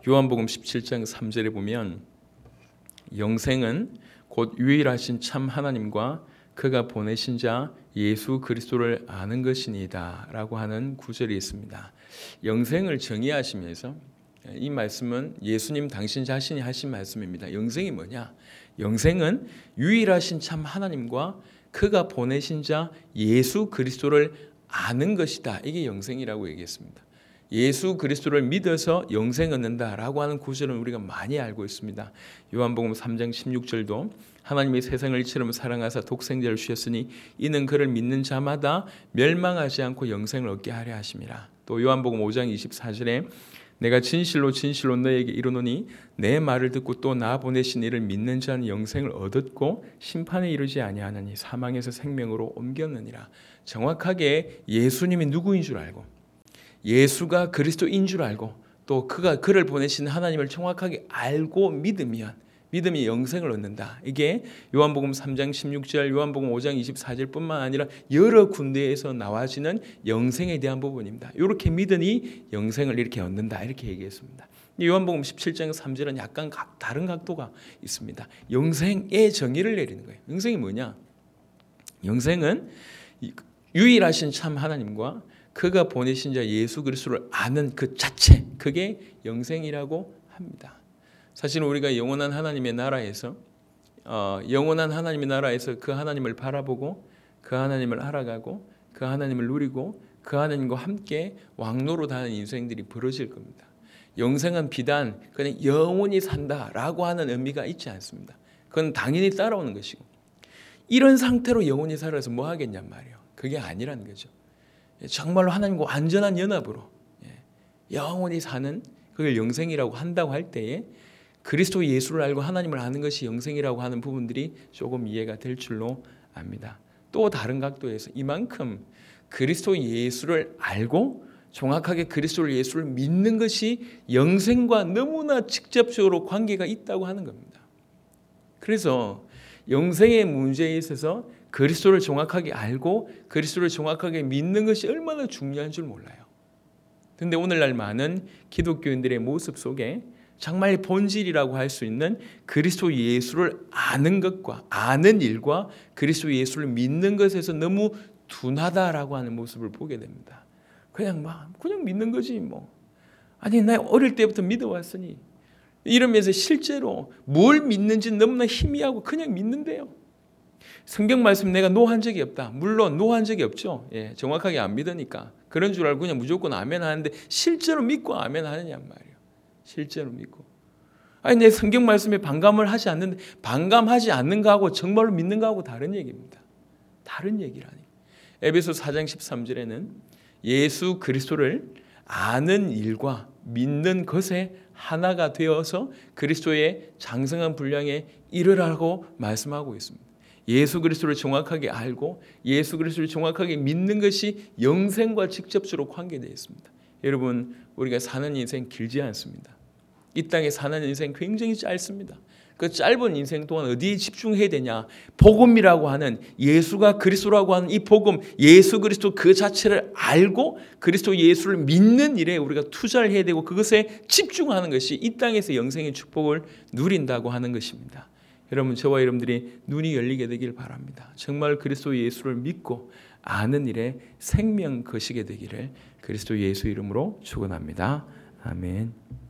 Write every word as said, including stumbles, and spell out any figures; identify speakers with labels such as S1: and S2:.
S1: 요한복음 십칠 장 삼 절에 보면 영생은 곧 유일하신 참 하나님과 그가 보내신 자 예수 그리스도를 아는 것이니이다 라고 하는 구절이 있습니다. 영생을 정의하시면서 이 말씀은 예수님 당신 자신이 하신 말씀입니다. 영생이 뭐냐? 영생은 유일하신 참 하나님과 그가 보내신 자 예수 그리스도를 아는 것이다. 이게 영생이라고 얘기했습니다. 예수 그리스도를 믿어서 영생 얻는다라고 하는 구절은 우리가 많이 알고 있습니다. 요한복음 삼 장 십육 절도 하나님이 세상을 이처럼 사랑하사 독생자를 주셨으니 이는 그를 믿는 자마다 멸망하지 않고 영생을 얻게 하려 하심이라. 또 요한복음 오 장 이십사 절에 내가 진실로 진실로 너에게 이르노니 내 말을 듣고 또 나 보내신 이를 믿는 자는 영생을 얻었고 심판에 이르지 아니하느니 사망에서 생명으로 옮겼느니라. 정확하게 예수님이 누구인 줄 알고 예수가 그리스도인 줄 알고 또 그가 그를 보내신 하나님을 정확하게 알고 믿으면 믿음이 영생을 얻는다. 이게 요한복음 삼 장 십육 절, 요한복음 오 장 이십사 절뿐만 아니라 여러 군데에서 나와지는 영생에 대한 부분입니다. 이렇게 믿으니 영생을 이렇게 얻는다. 이렇게 얘기했습니다. 요한복음 십칠 장 삼 절은 약간 다른 각도가 있습니다. 영생의 정의를 내리는 거예요. 영생이 뭐냐? 영생은 유일하신 참 하나님과 그가 보내신 자 예수 그리스도를 아는 그 자체, 그게 영생이라고 합니다. 사실 우리가 영원한 하나님의 나라에서 어, 영원한 하나님의 나라에서 그 하나님을 바라보고 그 하나님을 알아가고 그 하나님을 누리고 그 하나님과 함께 왕노릇하는 인생들이 벌어질 겁니다. 영생은 비단 그냥 영원히 산다라고 하는 의미가 있지 않습니다. 그건 당연히 따라오는 것이고 이런 상태로 영원히 살아서 뭐 하겠냔 말이에요. 그게 아니라는 거죠. 정말로 하나님과 완전한 연합으로 영원히 사는 그걸 영생이라고 한다고 할 때에 그리스도 예수를 알고 하나님을 아는 것이 영생이라고 하는 부분들이 조금 이해가 될 줄로 압니다. 또 다른 각도에서 이만큼 그리스도 예수를 알고 정확하게 그리스도 예수를 믿는 것이 영생과 너무나 직접적으로 관계가 있다고 하는 겁니다. 그래서 영생의 문제에 있어서 그리스도를 정확하게 알고 그리스도를 정확하게 믿는 것이 얼마나 중요한 줄 몰라요. 그런데 오늘날 많은 기독교인들의 모습 속에 정말 본질이라고 할 수 있는 그리스도 예수를 아는 것과 아는 일과 그리스도 예수를 믿는 것에서 너무 둔하다라고 하는 모습을 보게 됩니다. 그냥 막 그냥 믿는 거지 뭐. 아니 나 어릴 때부터 믿어왔으니 이러면서 실제로 뭘 믿는지 너무나 희미하고 그냥 믿는데요. 성경 말씀 내가 노한 적이 없다. 물론 노한 적이 없죠. 예, 정확하게 안 믿으니까. 그런 줄 알고 그냥 무조건 아멘 하는데 실제로 믿고 아멘 하느냔 말이에요. 실제로 믿고. 아니 내 성경 말씀에 반감을 하지 않는데 반감하지 않는 거하고 정말로 믿는 거하고 다른 얘기입니다. 다른 얘기라니. 에베소 사 장 십삼 절에는 예수 그리스도를 아는 일과 믿는 것에 하나가 되어서 그리스도의 장성한 분량에 이르라고 말씀하고 있습니다. 예수 그리스도를 정확하게 알고 예수 그리스도를 정확하게 믿는 것이 영생과 직접적으로 관계되어 있습니다. 여러분 우리가 사는 인생 길지 않습니다. 이 땅에 사는 인생 굉장히 짧습니다. 그 짧은 인생 동안 어디에 집중해야 되냐? 복음이라고 하는 예수가 그리스도라고 하는 이 복음, 예수 그리스도 그 자체를 알고 그리스도 예수를 믿는 일에 우리가 투자를 해야 되고 그것에 집중하는 것이 이 땅에서 영생의 축복을 누린다고 하는 것입니다. 여러분 저와 여러분들이 눈이 열리게 되길 바랍니다. 정말 그리스도 예수를 믿고 아는 일에 생명 거시게 되기를 그리스도 예수 이름으로 축원합니다. 아멘.